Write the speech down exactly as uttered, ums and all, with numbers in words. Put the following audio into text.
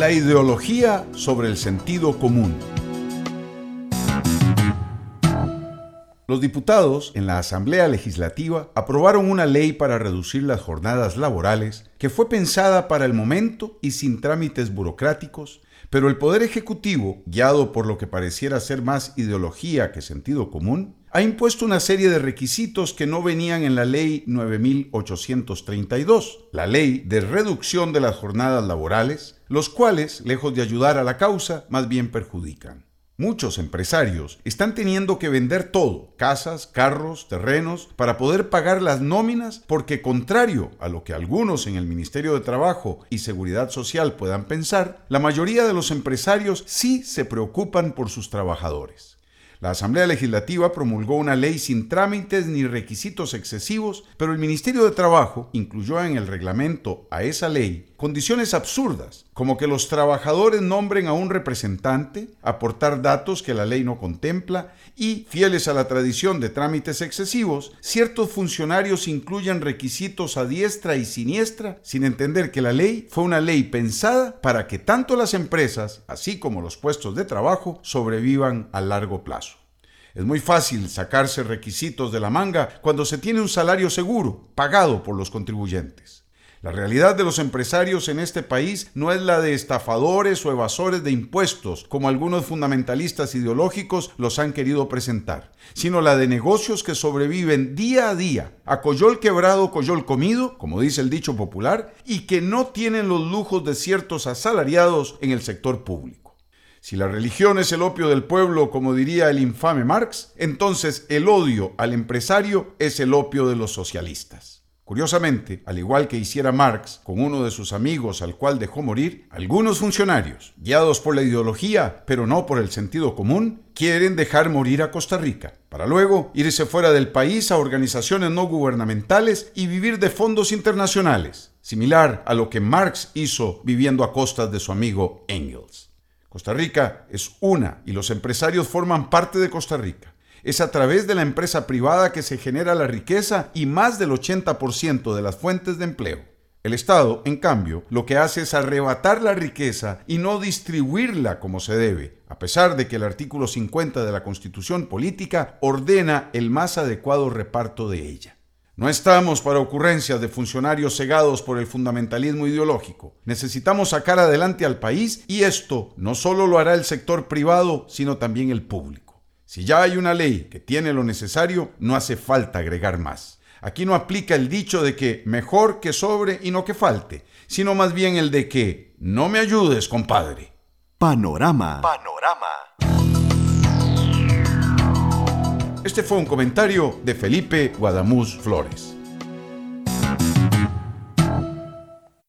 La ideología sobre el sentido común. Los diputados en la Asamblea Legislativa aprobaron una ley para reducir las jornadas laborales que fue pensada para el momento y sin trámites burocráticos, pero el Poder Ejecutivo, guiado por lo que pareciera ser más ideología que sentido común, ha impuesto una serie de requisitos que no venían en la Ley nueve mil ochocientos treinta y dos, la Ley de Reducción de las Jornadas Laborales, los cuales, lejos de ayudar a la causa, más bien perjudican. Muchos empresarios están teniendo que vender todo, casas, carros, terrenos, para poder pagar las nóminas porque, contrario a lo que algunos en el Ministerio de Trabajo y Seguridad Social puedan pensar, la mayoría de los empresarios sí se preocupan por sus trabajadores. La Asamblea Legislativa promulgó una ley sin trámites ni requisitos excesivos, pero el Ministerio de Trabajo incluyó en el reglamento a esa ley condiciones absurdas, como que los trabajadores nombren a un representante, aportar datos que la ley no contempla y, fieles a la tradición de trámites excesivos, ciertos funcionarios incluyan requisitos a diestra y siniestra, sin entender que la ley fue una ley pensada para que tanto las empresas, así como los puestos de trabajo, sobrevivan a largo plazo. Es muy fácil sacarse requisitos de la manga cuando se tiene un salario seguro, pagado por los contribuyentes. La realidad de los empresarios en este país no es la de estafadores o evasores de impuestos, como algunos fundamentalistas ideológicos los han querido presentar, sino la de negocios que sobreviven día a día, a coyol quebrado, coyol comido, como dice el dicho popular, y que no tienen los lujos de ciertos asalariados en el sector público. Si la religión es el opio del pueblo, como diría el infame Marx, entonces el odio al empresario es el opio de los socialistas. Curiosamente, al igual que hiciera Marx con uno de sus amigos al cual dejó morir, algunos funcionarios, guiados por la ideología, pero no por el sentido común, quieren dejar morir a Costa Rica, para luego irse fuera del país a organizaciones no gubernamentales y vivir de fondos internacionales, similar a lo que Marx hizo viviendo a costas de su amigo Engels. Costa Rica es una y los empresarios forman parte de Costa Rica. Es a través de la empresa privada que se genera la riqueza y más del ochenta por ciento de las fuentes de empleo. El Estado, en cambio, lo que hace es arrebatar la riqueza y no distribuirla como se debe, a pesar de que el artículo cincuenta de la Constitución Política ordena el más adecuado reparto de ella. No estamos para ocurrencias de funcionarios cegados por el fundamentalismo ideológico. Necesitamos sacar adelante al país y esto no solo lo hará el sector privado, sino también el público. Si ya hay una ley que tiene lo necesario, no hace falta agregar más. Aquí no aplica el dicho de que mejor que sobre y no que falte, sino más bien el de que no me ayudes, compadre. Panorama. Panorama. Este fue un comentario de Felipe Guadamuz Flores.